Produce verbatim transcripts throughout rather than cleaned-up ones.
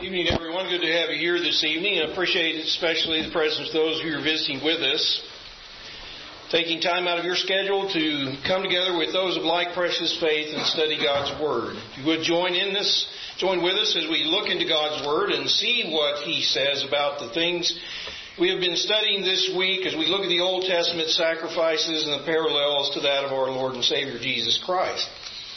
Evening, everyone. Good to have you here this evening. I appreciate especially the presence of those who are visiting with us. Taking time out of your schedule to come together with those of like precious faith and study God's Word. If you would join in this, join with us as we look into God's Word and see what He says about the things we have been studying this week as we look at the Old Testament sacrifices and the parallels to that of our Lord and Savior Jesus Christ.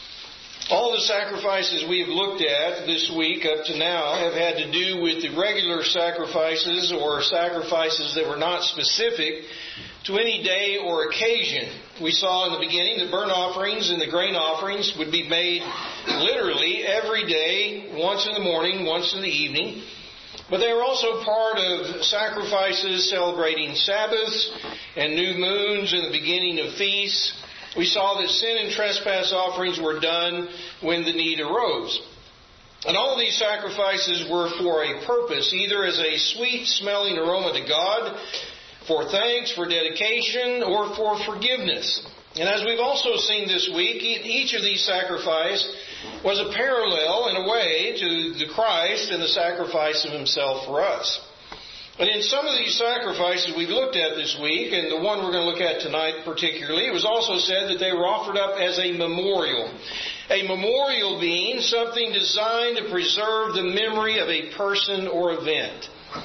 All the sacrifices we have looked at this week up to now have had to do with the regular sacrifices or sacrifices that were not specific to any day or occasion. We saw in the beginning that burnt offerings and the grain offerings would be made literally every day, once in the morning, once in the evening. But they were also part of sacrifices celebrating Sabbaths and new moons and the beginning of feasts. We saw that sin and trespass offerings were done when the need arose. And all of these sacrifices were for a purpose, either as a sweet-smelling aroma to God, for thanks, for dedication, or for forgiveness. And as we've also seen this week, each of these sacrifices was a parallel, in a way, to the Christ and the sacrifice of Himself for us. And in some of these sacrifices we've looked at this week, and the one we're going to look at tonight particularly, it was also said that they were offered up as a memorial. A memorial being something designed to preserve the memory of a person or event.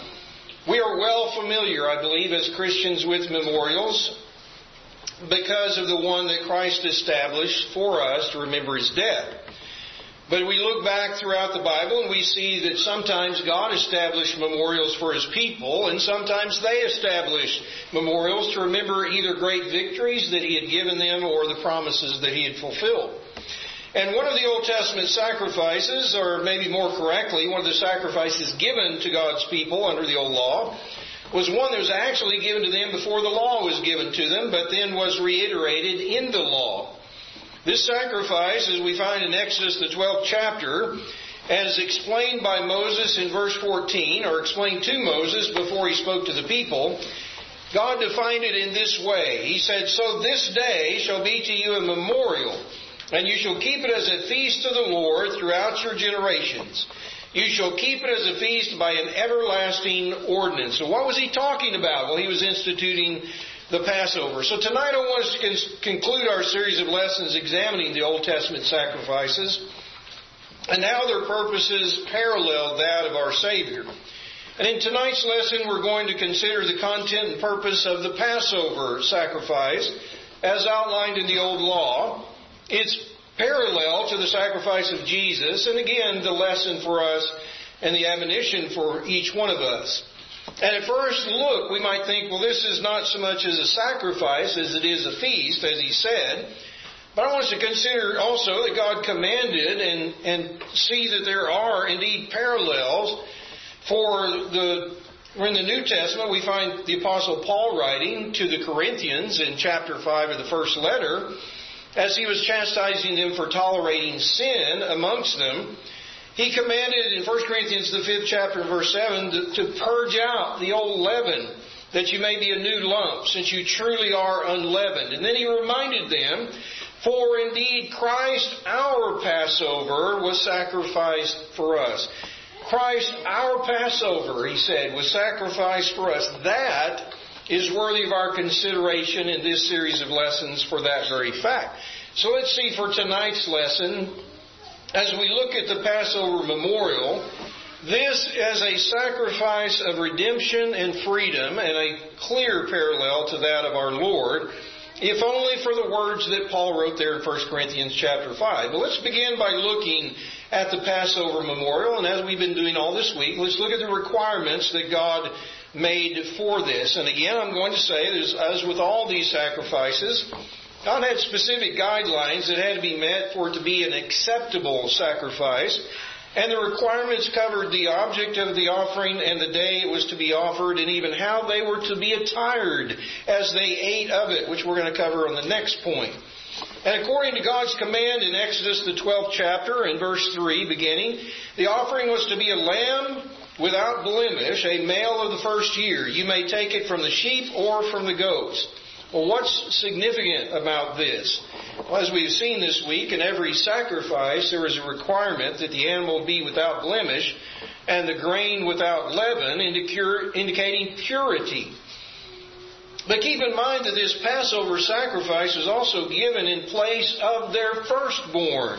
We are well familiar, I believe, as Christians with memorials because of the one that Christ established for us to remember His death. But we look back throughout the Bible and we see that sometimes God established memorials for His people, and sometimes they established memorials to remember either great victories that He had given them or the promises that He had fulfilled. And one of the Old Testament sacrifices, or maybe more correctly, one of the sacrifices given to God's people under the Old Law, was one that was actually given to them before the law was given to them, but then was reiterated in the law. This sacrifice, as we find in Exodus, the twelfth chapter, as explained by Moses in verse fourteen, or explained to Moses before he spoke to the people, God defined it in this way. He said, "So this day shall be to you a memorial, and you shall keep it as a feast to the Lord throughout your generations. You shall keep it as a feast by an everlasting ordinance." So what was He talking about? Well, He was instituting the Passover. So tonight I want us to conclude our series of lessons examining the Old Testament sacrifices and how their purposes parallel that of our Savior. And in tonight's lesson we're going to consider the content and purpose of the Passover sacrifice as outlined in the Old Law. It's parallel to the sacrifice of Jesus, and again the lesson for us and the admonition for each one of us. And at first look, we might think, well, this is not so much as a sacrifice as it is a feast, as He said. But I want us to consider also that God commanded and, and see that there are indeed parallels for the, in the New Testament, we find the Apostle Paul writing to the Corinthians in chapter five of the first letter, as he was chastising them for tolerating sin amongst them. He commanded in First Corinthians, the fifth chapter, verse seven, to, to purge out the old leaven, that you may be a new lump, since you truly are unleavened. And then he reminded them, for indeed Christ, our Passover, was sacrificed for us. Christ, our Passover, he said, was sacrificed for us. That is worthy of our consideration in this series of lessons for that very fact. So let's see for tonight's lesson, as we look at the Passover memorial, this as a sacrifice of redemption and freedom and a clear parallel to that of our Lord, if only for the words that Paul wrote there in First Corinthians chapter five. But let's begin by looking at the Passover memorial, and as we've been doing all this week, let's look at the requirements that God made for this. And again, I'm going to say, as with all these sacrifices, God had specific guidelines that had to be met for it to be an acceptable sacrifice. And the requirements covered the object of the offering and the day it was to be offered, and even how they were to be attired as they ate of it, which we're going to cover on the next point. And according to God's command in Exodus, the twelfth chapter, in verse three beginning, the offering was to be a lamb without blemish, a male of the first year. You may take it from the sheep or from the goats. Well, what's significant about this? Well, as we've seen this week, in every sacrifice there is a requirement that the animal be without blemish and the grain without leaven, indicating purity. But keep in mind that this Passover sacrifice is also given in place of their firstborn.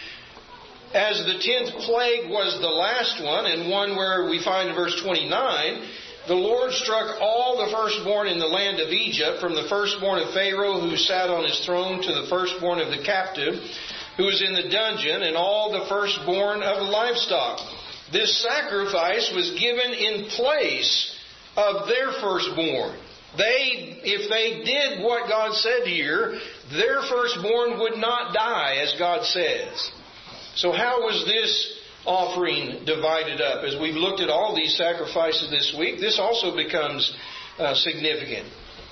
As the tenth plague was the last one, and one where we find in verse twenty-nine, the Lord struck all the firstborn in the land of Egypt, from the firstborn of Pharaoh who sat on his throne to the firstborn of the captive who was in the dungeon, and all the firstborn of the livestock. This sacrifice was given in place of their firstborn. They, if they did what God said here, their firstborn would not die, as God says. So how was this offering divided up? As we've looked at all these sacrifices this week, this also becomes uh, significant.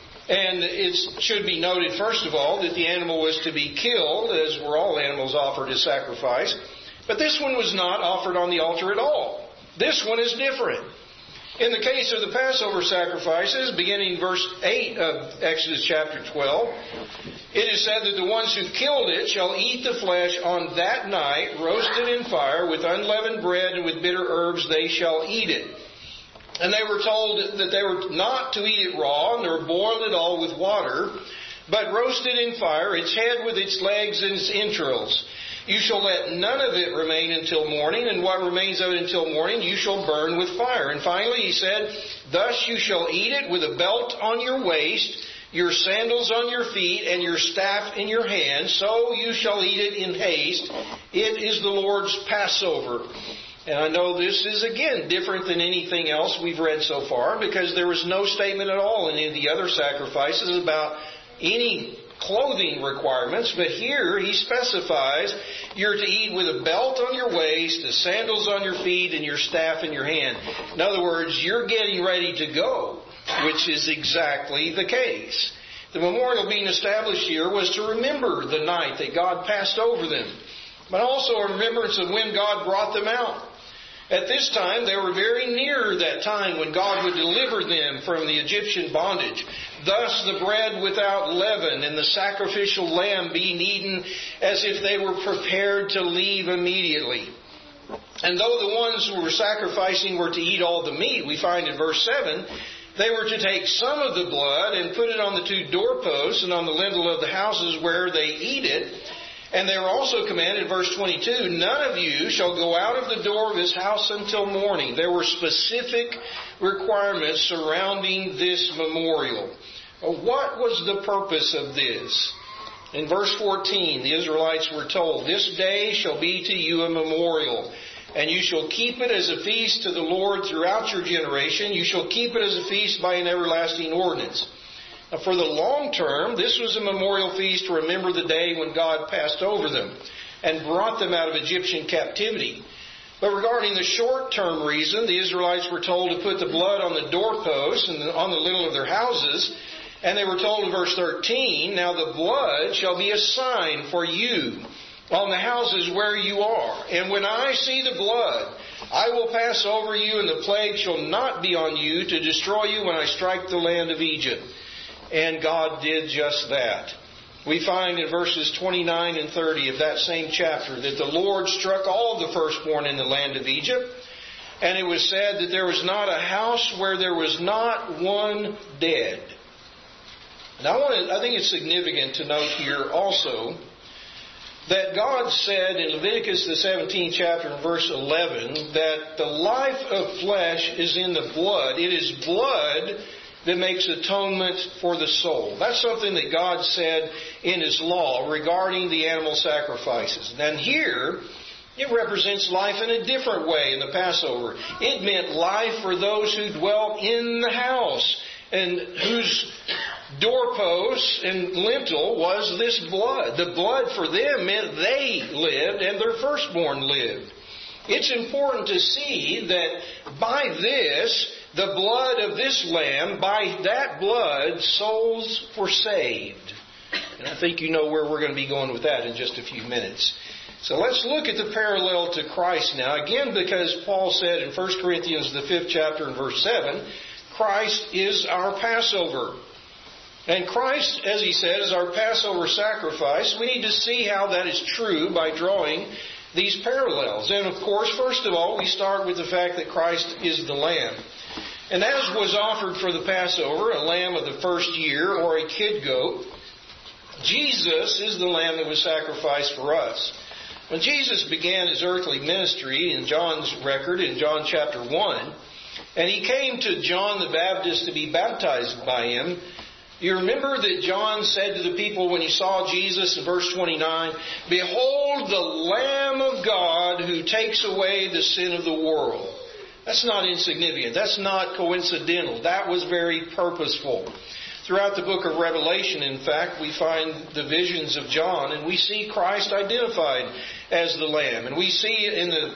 And it should be noted, first of all, that the animal was to be killed, as were all animals offered as sacrifice. But this one was not offered on the altar at all. This one is different. In the case of the Passover sacrifices, beginning verse eight of Exodus chapter twelve, it is said that the ones who killed it shall eat the flesh on that night, roasted in fire, with unleavened bread and with bitter herbs they shall eat it. And they were told that they were not to eat it raw, nor boiled at all with water, but roasted in fire, its head with its legs and its entrails. You shall let none of it remain until morning, and what remains of it until morning you shall burn with fire. And finally he said, thus you shall eat it with a belt on your waist, your sandals on your feet, and your staff in your hand. So you shall eat it in haste. It is the Lord's Passover. And I know this is, again, different than anything else we've read so far, because there was no statement at all in any of the other sacrifices about any clothing requirements, but here he specifies you're to eat with a belt on your waist, the sandals on your feet, and your staff in your hand. In other words, you're getting ready to go, which is exactly the case. The memorial being established here was to remember the night that God passed over them, but also a remembrance of when God brought them out. At this time, they were very near that time when God would deliver them from the Egyptian bondage. Thus the bread without leaven and the sacrificial lamb being eaten as if they were prepared to leave immediately. And though the ones who were sacrificing were to eat all the meat, we find in verse seven, they were to take some of the blood and put it on the two doorposts and on the lintel of the houses where they eat it. And they were also commanded, in verse twenty-two, none of you shall go out of the door of his house until morning. There were specific requirements surrounding this memorial. What was the purpose of this? In verse fourteen, the Israelites were told, this day shall be to you a memorial, and you shall keep it as a feast to the Lord throughout your generation. You shall keep it as a feast by an everlasting ordinance. Now, for the long term, this was a memorial feast to remember the day when God passed over them and brought them out of Egyptian captivity. But regarding the short-term reason, the Israelites were told to put the blood on the doorposts and on the lintel of their houses. And they were told in verse thirteen, now the blood shall be a sign for you on the houses where you are. And when I see the blood, I will pass over you, and the plague shall not be on you to destroy you when I strike the land of Egypt. And God did just that. We find in verses twenty-nine and thirty of that same chapter that the Lord struck all the firstborn in the land of Egypt. And it was said that there was not a house where there was not one dead. And I want to, I think it's significant to note here also that God said in Leviticus the seventeenth chapter and verse eleven that the life of flesh is in the blood. It is blood that makes atonement for the soul. That's something that God said in His law regarding the animal sacrifices. And here, it represents life in a different way in the Passover. It meant life for those who dwelt in the house and whose doorposts and lintel was this blood. The blood for them meant they lived and their firstborn lived. It's important to see that by this, the blood of this lamb, by that blood, souls were saved. And I think you know where we're going to be going with that in just a few minutes. So let's look at the parallel to Christ now. Again, because Paul said in First Corinthians, the fifth chapter and verse seven, Christ is our Passover. And Christ, as he said, is our Passover sacrifice. We need to see how that is true by drawing these parallels. And of course, first of all, we start with the fact that Christ is the Lamb. And as was offered for the Passover, a lamb of the first year or a kid goat, Jesus is the Lamb that was sacrificed for us. When Jesus began his earthly ministry in John's record, in John chapter one, and he came to John the Baptist to be baptized by him, you remember that John said to the people when he saw Jesus in verse twenty-nine, "Behold the Lamb of God who takes away the sin of the world." That's not insignificant. That's not coincidental. That was very purposeful. Throughout the book of Revelation, in fact, we find the visions of John, and we see Christ identified as the Lamb. And we see in the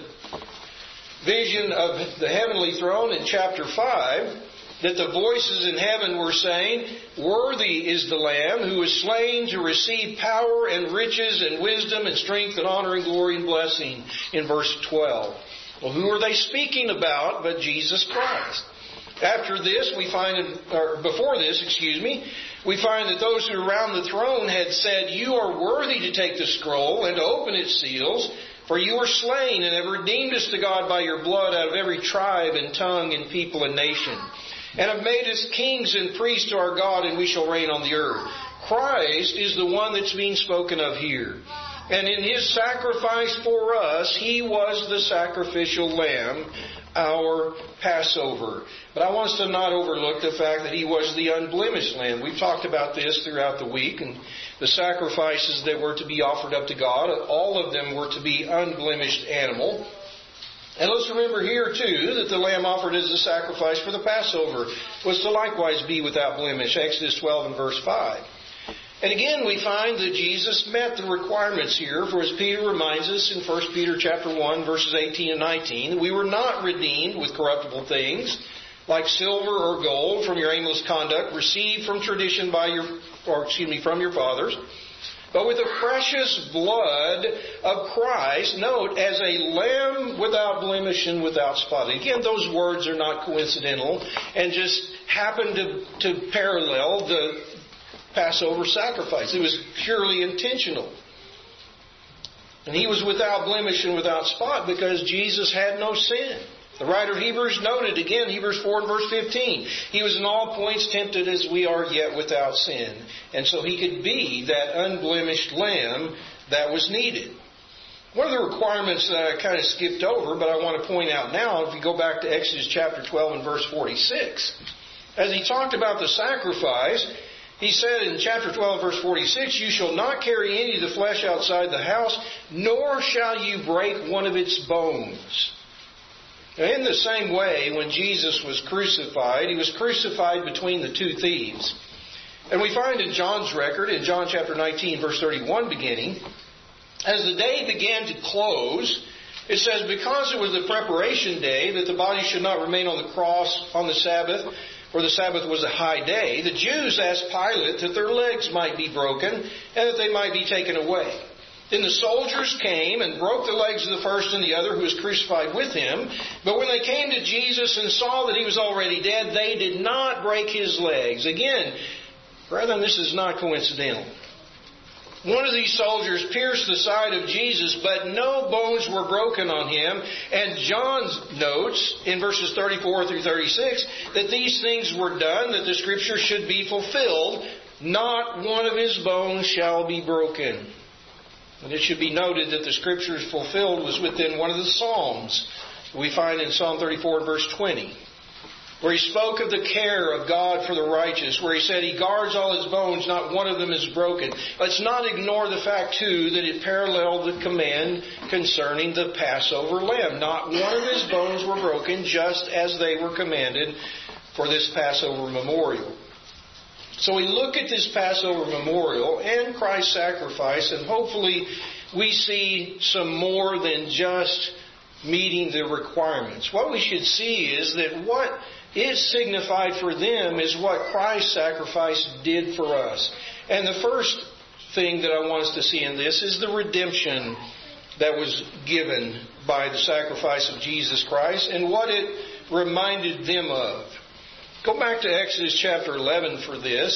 vision of the heavenly throne in chapter five that the voices in heaven were saying, "Worthy is the Lamb who was slain to receive power and riches and wisdom and strength and honor and glory and blessing," in verse twelve. Well, who are they speaking about but Jesus Christ? After this, we find, or before this, excuse me, we find that those who are around the throne had said, "You are worthy to take the scroll and to open its seals, for you were slain and have redeemed us to God by your blood out of every tribe and tongue and people and nation, and have made us kings and priests to our God, and we shall reign on the earth." Christ is the one that's being spoken of here. And in his sacrifice for us, he was the sacrificial lamb, our Passover. But I want us to not overlook the fact that he was the unblemished lamb. We've talked about this throughout the week, and the sacrifices that were to be offered up to God, all of them were to be unblemished animal. And let's remember here, too, that the lamb offered as a sacrifice for the Passover was to likewise be without blemish. Exodus twelve and verse five. And again, we find that Jesus met the requirements here, for as Peter reminds us in First Peter chapter one, verses eighteen and nineteen, we were not redeemed with corruptible things, like silver or gold, from your aimless conduct, received from tradition by your, or excuse me, from your fathers, but with the precious blood of Christ, note, as a lamb without blemish and without spot. Again, those words are not coincidental and just happen to, to parallel the Passover sacrifice. It was purely intentional. And he was without blemish and without spot because Jesus had no sin. The writer of Hebrews noted, again, Hebrews four and verse fifteen, he was in all points tempted as we are, yet without sin. And so he could be that unblemished lamb that was needed. One of the requirements that I kind of skipped over, but I want to point out now, if you go back to Exodus chapter twelve and verse forty-six, as he talked about the sacrifice, he said in chapter twelve, verse forty-six, "You shall not carry any of the flesh outside the house, nor shall you break one of its bones." Now, in the same way, when Jesus was crucified, he was crucified between the two thieves. And we find in John's record, in John chapter nineteen, verse thirty-one beginning, as the day began to close, it says, "Because it was the preparation day, that the body should not remain on the cross on the Sabbath, for the Sabbath was a high day, the Jews asked Pilate that their legs might be broken and that they might be taken away. Then the soldiers came and broke the legs of the first and the other who was crucified with him. But when they came to Jesus and saw that he was already dead, they did not break his legs." Again, brethren, this is not coincidental. One of these soldiers pierced the side of Jesus, but no bones were broken on him. And John notes in verses thirty-four through thirty-six that these things were done, that the Scripture should be fulfilled. Not one of his bones shall be broken. And it should be noted that the Scriptures fulfilled was within one of the Psalms we find in Psalm thirty-four verse twenty, where he spoke of the care of God for the righteous, where he said he guards all his bones, not one of them is broken. Let's not ignore the fact, too, that it paralleled the command concerning the Passover lamb. Not one of his bones were broken, just as they were commanded for this Passover memorial. So we look at this Passover memorial and Christ's sacrifice, and hopefully we see some more than just meeting the requirements. What we should see is that what is signified for them is what Christ's sacrifice did for us. And the first thing that I want us to see in this is the redemption that was given by the sacrifice of Jesus Christ and what it reminded them of. Go back to Exodus chapter eleven for this.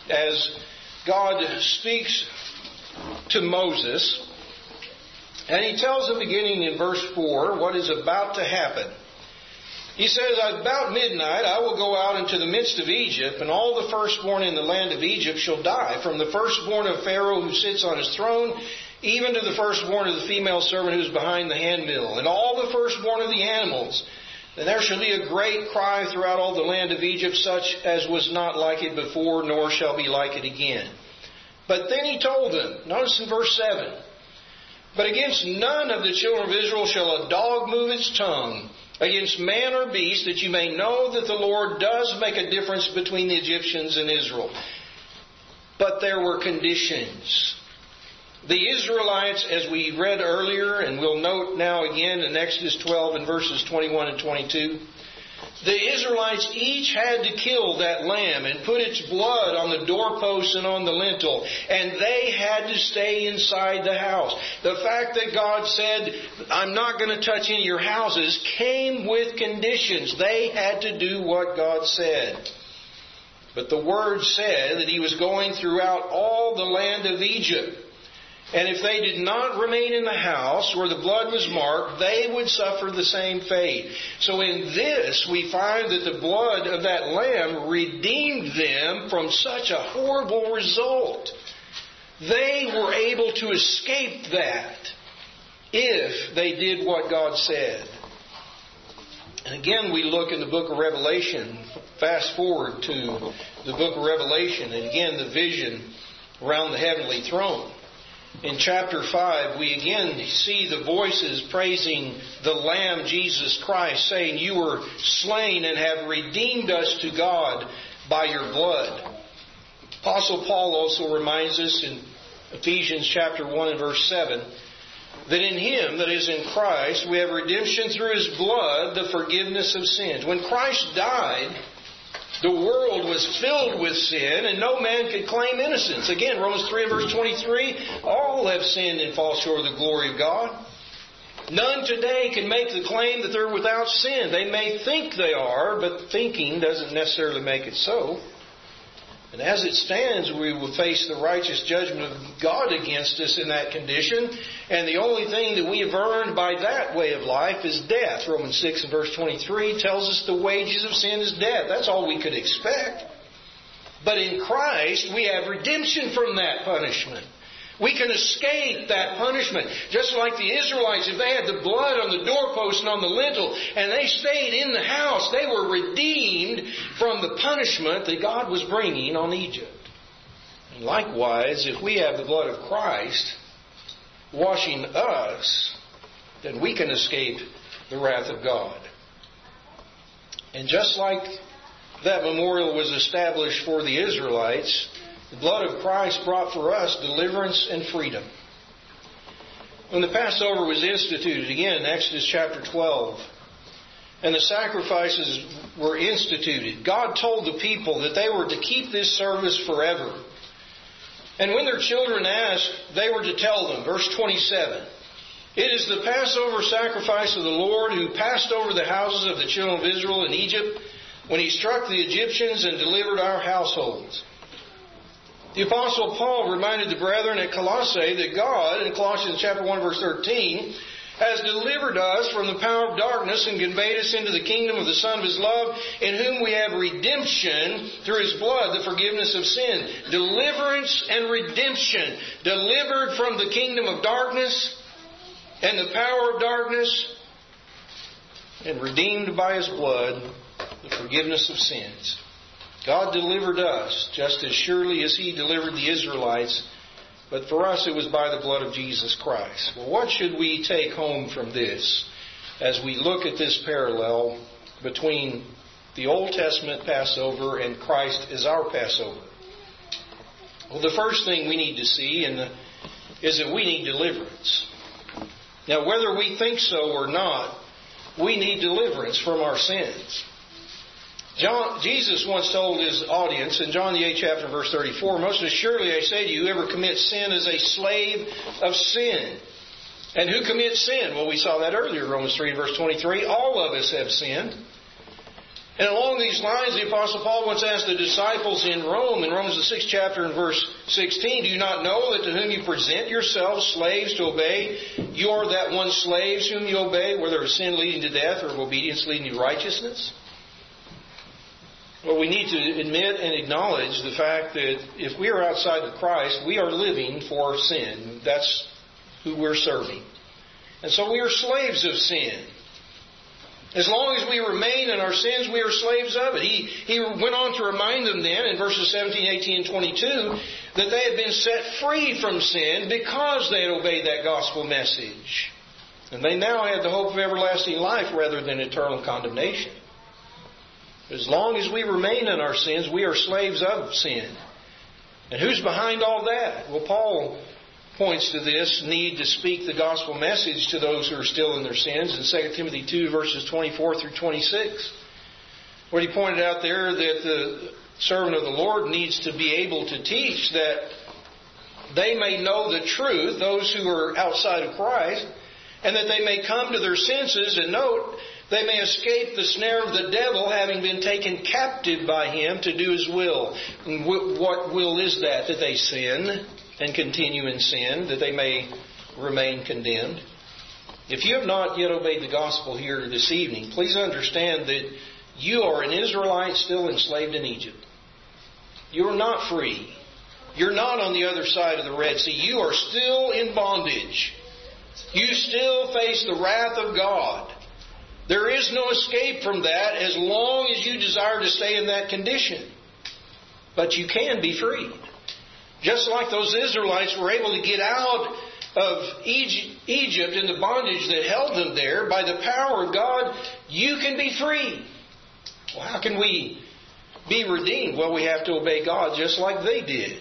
as God speaks to Moses. And He tells him, beginning in verse four, what is about to happen. He says, about midnight I will go out into the midst of Egypt, and all the firstborn in the land of Egypt shall die, from the firstborn of Pharaoh who sits on his throne, even to the firstborn of the female servant who is behind the handmill, and all the firstborn of the animals. And there shall be a great cry throughout all the land of Egypt, such as was not like it before, nor shall be like it again. But then He told them, notice in verse seven, but against none of the children of Israel shall a dog move its tongue, against man or beast, that you may know that the Lord does make a difference between the Egyptians and Israel. But there were conditions. The Israelites, as we read earlier, and we'll note now again in Exodus twelve and verses twenty-one and twenty-two, the Israelites each had to kill that lamb and put its blood on the doorposts and on the lintel, and they had to stay inside the house. The fact that God said, I'm not going to touch any of your houses, came with conditions. They had to do what God said. But the Word said that He was going throughout all the land of Egypt. And if they did not remain in the house where the blood was marked, they would suffer the same fate. So in this, we find that the blood of that lamb redeemed them from such a horrible result. They were able to escape that if they did what God said. And again, we look in the book of Revelation, fast forward to the book of Revelation, and again the vision around the heavenly throne. In chapter five, we again see the voices praising the Lamb, Jesus Christ, saying, you were slain and have redeemed us to God by your blood. Apostle Paul also reminds us in Ephesians chapter one and verse seven, that in Him, that is in Christ, we have redemption through His blood, the forgiveness of sins. When Christ died, the world was filled with sin, and no man could claim innocence. Again, Romans three and verse twenty-three, all have sinned and fall short of the glory of God. None today can make the claim that they're without sin. They may think they are, but thinking doesn't necessarily make it so. And as it stands, we will face the righteous judgment of God against us in that condition. And the only thing that we have earned by that way of life is death. Romans six and verse twenty-three tells us the wages of sin is death. That's all we could expect. But in Christ, we have redemption from that punishment. We can escape that punishment. Just like the Israelites, if they had the blood on the doorpost and on the lintel, and they stayed in the house, they were redeemed from the punishment that God was bringing on Egypt. And likewise, if we have the blood of Christ washing us, then we can escape the wrath of God. And just like that memorial was established for the Israelites, the blood of Christ brought for us deliverance and freedom. When the Passover was instituted, again in Exodus chapter twelve, and the sacrifices were instituted, God told the people that they were to keep this service forever. And when their children asked, they were to tell them, verse twenty-seven, it is the Passover sacrifice of the Lord who passed over the houses of the children of Israel in Egypt when He struck the Egyptians and delivered our households. The Apostle Paul reminded the brethren at Colossae that God, in Colossians chapter one verse thirteen, has delivered us from the power of darkness and conveyed us into the kingdom of the Son of His love, in whom we have redemption through His blood, the forgiveness of sin. Deliverance and redemption. Delivered from the kingdom of darkness and the power of darkness, and redeemed by His blood, the forgiveness of sins. God delivered us just as surely as He delivered the Israelites, but for us it was by the blood of Jesus Christ. Well, what should we take home from this as we look at this parallel between the Old Testament Passover and Christ as our Passover? Well, the first thing we need to see in the, is that we need deliverance. Now, whether we think so or not, we need deliverance from our sins. John, Jesus once told His audience in John the eighth chapter, verse thirty-four, most assuredly I say to you, whoever commits sin is a slave of sin. And who commits sin? Well, we saw that earlier, Romans three, verse twenty-three. All of us have sinned. And along these lines, the Apostle Paul once asked the disciples in Rome, in Romans the sixth chapter and verse sixteen, do you not know that to whom you present yourselves slaves to obey, you are that one slaves whom you obey, whether of sin leading to death or of obedience leading to righteousness? Well, we need to admit and acknowledge the fact that if we are outside of Christ, we are living for sin. That's who we're serving. And so we are slaves of sin. As long as we remain in our sins, we are slaves of it. He, he went on to remind them then in verses seventeen, eighteen, and twenty-two that they had been set free from sin because they had obeyed that gospel message. And they now had the hope of everlasting life rather than eternal condemnation. As long as we remain in our sins, we are slaves of sin. And who's behind all that? Well, Paul points to this need to speak the gospel message to those who are still in their sins in Second Timothy two, verses twenty-four through twenty-six. Where he pointed out there that the servant of the Lord needs to be able to teach that they may know the truth, those who are outside of Christ, and that they may come to their senses, and note, they may escape the snare of the devil, having been taken captive by him to do his will. And what will is that? That they sin and continue in sin, that they may remain condemned. If you have not yet obeyed the gospel here this evening, please understand that you are an Israelite still enslaved in Egypt. You are not free. You're not on the other side of the Red Sea. You are still in bondage. You still face the wrath of God. There is no escape from that as long as you desire to stay in that condition. But you can be freed. Just like those Israelites were able to get out of Egypt in the bondage that held them there, by the power of God, you can be free. Well, how can we be redeemed? Well, we have to obey God just like they did.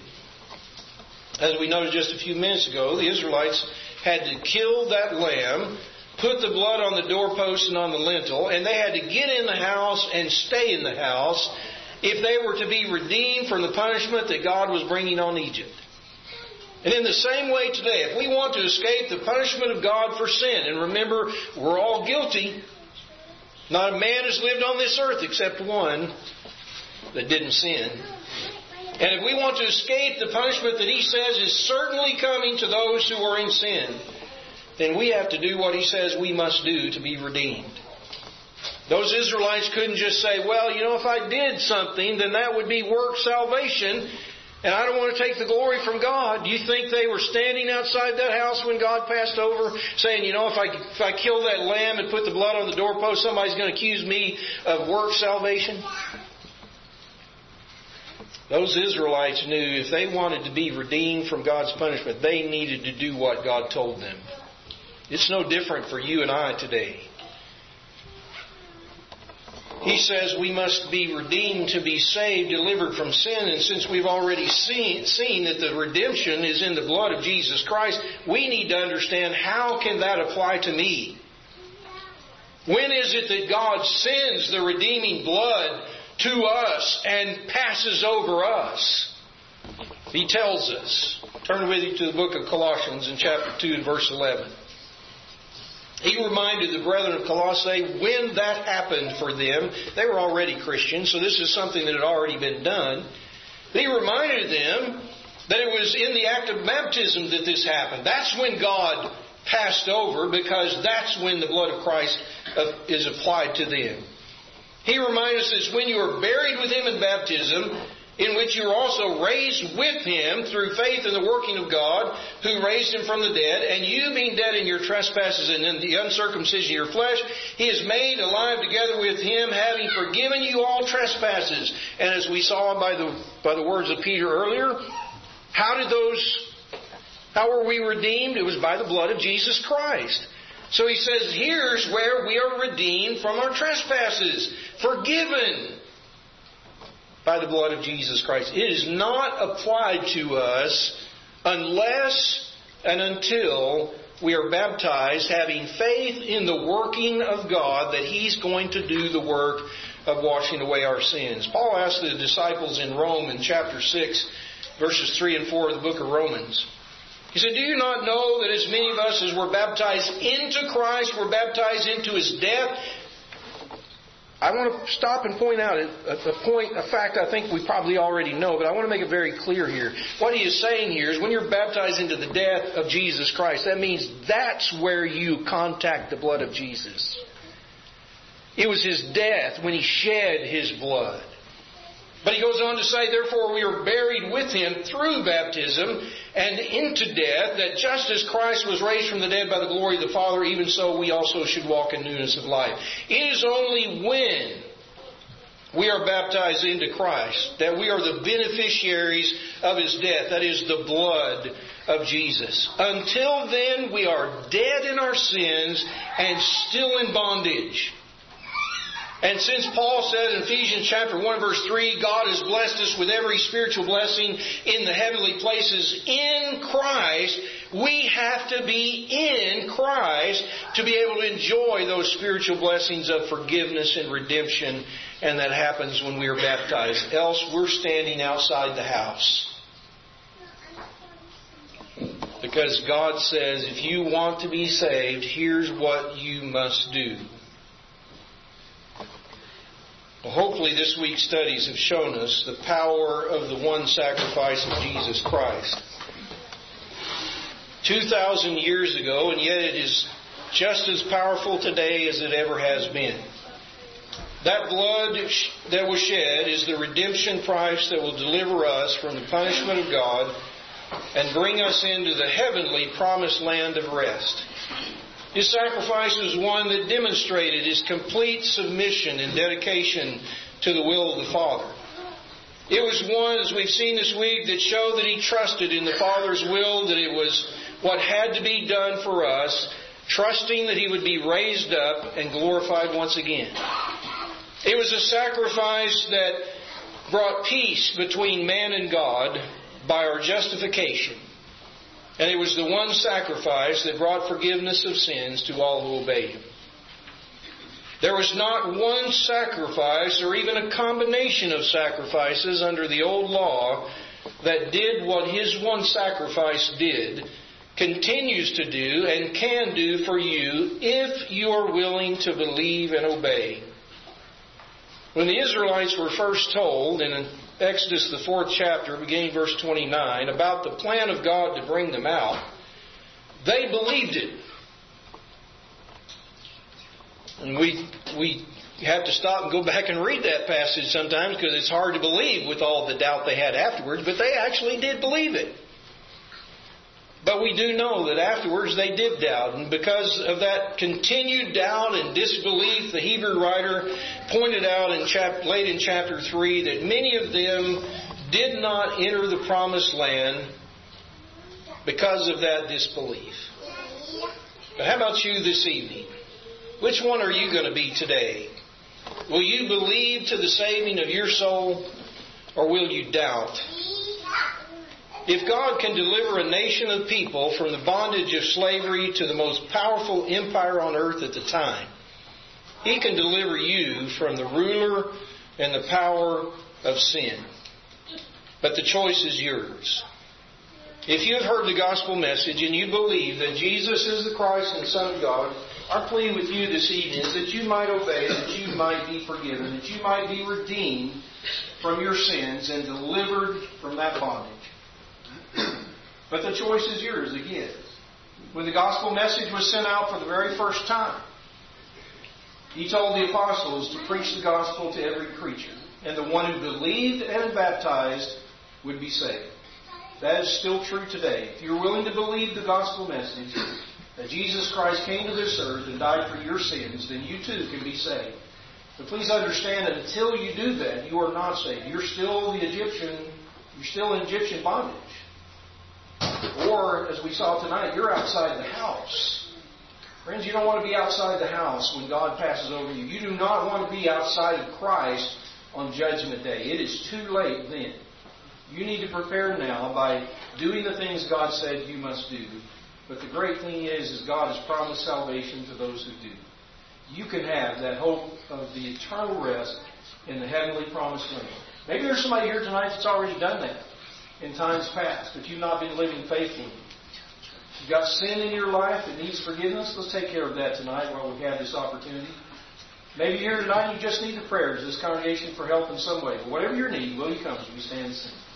As we noted just a few minutes ago, the Israelites had to kill that lamb, put the blood on the doorpost and on the lintel, and they had to get in the house and stay in the house if they were to be redeemed from the punishment that God was bringing on Egypt. And in the same way today, if we want to escape the punishment of God for sin, and remember, we're all guilty. Not a man has lived on this earth except one that didn't sin. And if we want to escape the punishment that He says is certainly coming to those who are in sin, then we have to do what He says we must do to be redeemed. Those Israelites couldn't just say, well, you know, if I did something, then that would be work salvation, and I don't want to take the glory from God. Do you think they were standing outside that house when God passed over, saying, you know, if I if I kill that lamb and put the blood on the doorpost, somebody's going to accuse me of work salvation? Those Israelites knew if they wanted to be redeemed from God's punishment, they needed to do what God told them. It's no different for you and I today. He says we must be redeemed to be saved, delivered from sin. And since we've already seen, seen that the redemption is in the blood of Jesus Christ, we need to understand, how can that apply to me? When is it that God sends the redeeming blood to us and passes over us? He tells us. Turn with you to the book of Colossians in chapter two and verse eleven. He reminded the brethren of Colossae when that happened for them. They were already Christians, so this is something that had already been done. He reminded them that it was in the act of baptism that this happened. That's when God passed over, because that's when the blood of Christ is applied to them. He reminded us that when you are buried with Him in baptism, in which you are also raised with Him through faith in the working of God, who raised Him from the dead, and you being dead in your trespasses and in the uncircumcision of your flesh, He is made alive together with Him, having forgiven you all trespasses. And as we saw by the by the words of Peter earlier, how did those, how were we redeemed? It was by the blood of Jesus Christ. So he says, here's where we are redeemed from our trespasses, forgiven by the blood of Jesus Christ. It is not applied to us unless and until we are baptized, having faith in the working of God, that He's going to do the work of washing away our sins. Paul asked the disciples in Rome in chapter six, verses three and four of the book of Romans. He said, do you not know that as many of us as were baptized into Christ were baptized into His death? I want to stop and point out a, a point, a fact I think we probably already know, but I want to make it very clear here. What he is saying here is when you're baptized into the death of Jesus Christ, that means that's where you contact the blood of Jesus. It was His death when He shed His blood. But he goes on to say, therefore we are buried with Him through baptism and into death, that just as Christ was raised from the dead by the glory of the Father, even so we also should walk in newness of life. It is only when we are baptized into Christ that we are the beneficiaries of His death. That is the blood of Jesus. Until then, we are dead in our sins and still in bondage. And since Paul said in Ephesians chapter one verse three, God has blessed us with every spiritual blessing in the heavenly places in Christ, we have to be in Christ to be able to enjoy those spiritual blessings of forgiveness and redemption. And that happens when we are baptized. Else we're standing outside the house. Because God says, if you want to be saved, here's what you must do. Well, hopefully this week's studies have shown us the power of the one sacrifice of Jesus Christ. Two thousand years ago, and yet it is just as powerful today as it ever has been. That blood that was shed is the redemption price that will deliver us from the punishment of God and bring us into the heavenly promised land of rest. His sacrifice was one that demonstrated His complete submission and dedication to the will of the Father. It was one, as we've seen this week, that showed that He trusted in the Father's will, that it was what had to be done for us, trusting that He would be raised up and glorified once again. It was a sacrifice that brought peace between man and God by our justification. And it was the one sacrifice that brought forgiveness of sins to all who obey Him. There was not one sacrifice or even a combination of sacrifices under the old law that did what His one sacrifice did, continues to do, and can do for you if you are willing to believe and obey. When the Israelites were first told in Exodus, the fourth chapter, beginning verse twenty-nine, about the plan of God to bring them out, they believed it. And we we have to stop and go back and read that passage sometimes because it's hard to believe with all the doubt they had afterwards, but they actually did believe it. But we do know that afterwards they did doubt. And because of that continued doubt and disbelief, the Hebrew writer pointed out in chap- late in chapter three that many of them did not enter the promised land because of that disbelief. But how about you this evening? Which one are you going to be today? Will you believe to the saving of your soul, or will you doubt? If God can deliver a nation of people from the bondage of slavery to the most powerful empire on earth at the time, He can deliver you from the ruler and the power of sin. But the choice is yours. If you have heard the gospel message and you believe that Jesus is the Christ and the Son of God, our plea with you this evening is that you might obey, that you might be forgiven, that you might be redeemed from your sins and delivered from that bondage. But the choice is yours again. When the gospel message was sent out for the very first time, He told the apostles to preach the gospel to every creature. And the one who believed and baptized would be saved. That is still true today. If you're willing to believe the gospel message, that Jesus Christ came to this earth and died for your sins, then you too can be saved. But please understand that until you do that, you are not saved. You're still the Egyptian, you're still in Egyptian bondage. Or, as we saw tonight, you're outside the house. Friends, you don't want to be outside the house when God passes over you. You do not want to be outside of Christ on Judgment Day. It is too late then. You need to prepare now by doing the things God said you must do. But the great thing is, is God has promised salvation to those who do. You can have that hope of the eternal rest in the heavenly promised land. Maybe there's somebody here tonight that's already done that in times past, but you've not been living faithfully. You've got sin in your life that needs forgiveness. Let's take care of that tonight while we have this opportunity. Maybe here tonight you just need the prayers of this congregation for help in some way. But whatever your need, will you come as we stand and sing?